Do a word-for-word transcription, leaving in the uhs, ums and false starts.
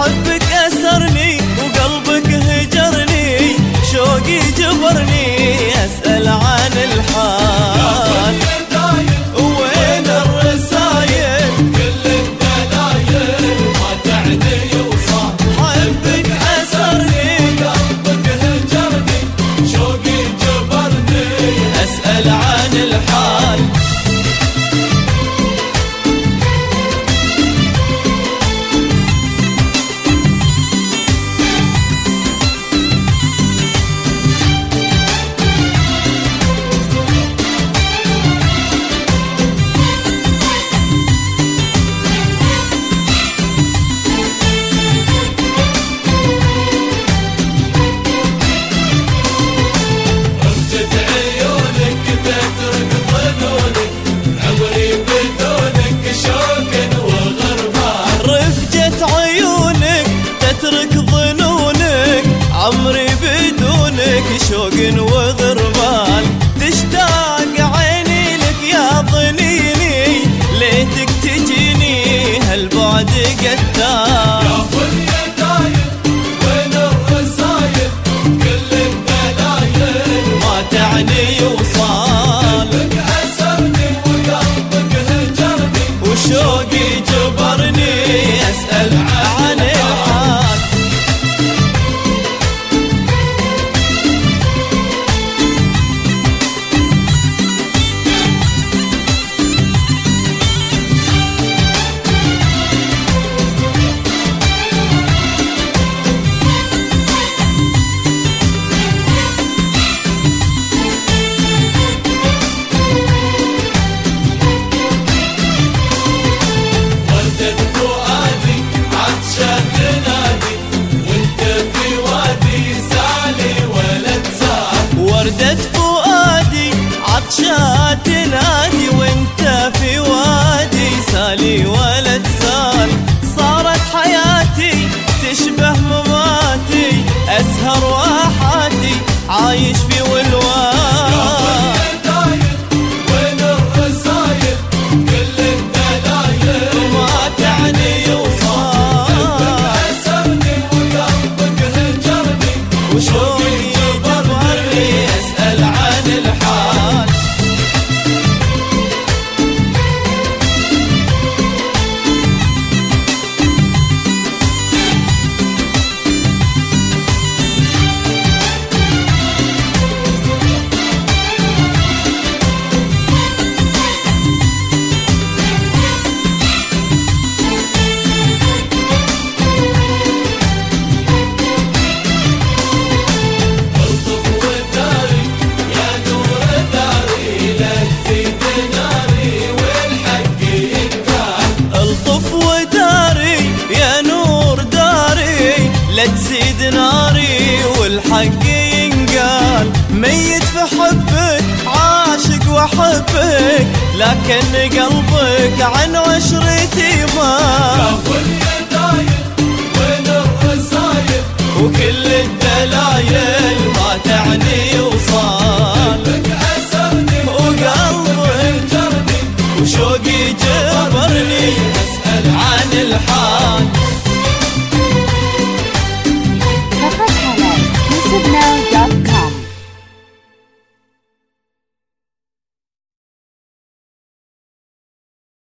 حبك أسرني وقلبك هجرني، شوقي جبرني أسأل عن الحال. وين الرسايل كل الدلايل ما تعني وصال. حبك أسرني قلبك هجرني شوقي جبرني أسأل عن الحال. عمري بدونك شوق وغربال، تشتاق عيني لك يا ضنيني، ليتك تجيني هالبعد قتال. يا ظني دايم وين الرسايل كل الدلايل ما تعني وصال. قلبك أسرني وقلبك هجرني وشوقي جبرني أسأل عن الحال. وردة فؤادي عطشة تنادي، وانت في وادي سالي ولد سال. صارت حياتي تشبه مماتي، أسهر واحاتي عايش في ولوان. وين الرسايل كل الدلايل ما تعني وصال. أسرني وقلبك هجرني وشوقي جبرني أسأل عن الحال. لا تزيد ناري والحق ينقال، ميت في حبك عاشق وحبك، لكن قلبك عن عشرتي مال. يا ظني دايم وين الرسايل وكل الدلايل ما تعني وصال. قلبك أسرني وقلبك هجرني وشوقي جبرني أسأل عن الحال.